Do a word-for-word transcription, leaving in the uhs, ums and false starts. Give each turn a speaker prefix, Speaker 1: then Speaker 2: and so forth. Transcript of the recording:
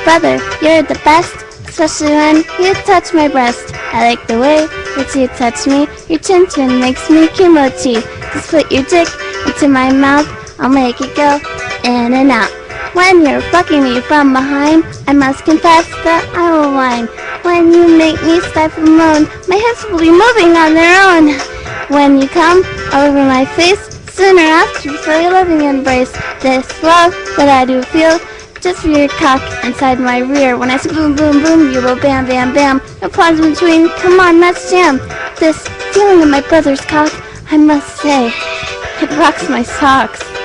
Speaker 1: brother, you're the best, especially when you touch my breast. I like the way that you touch me. Your chin chin makes me kimochi. Just put your dick into my mouth, I'll make it go in and out. When you're fucking me from behind, I must confess that I will whine. When you make me stifle moan, my hips will be moving on their own. When you come over my face, sooner or after, feel your loving embrace. This love that I do feel, just for your cock inside my rear. When I say boom, boom, boom, you go bam, bam, bam. No pause in between, come on, let's jam. This feeling of my brother's cock, I must say, it rocks my socks.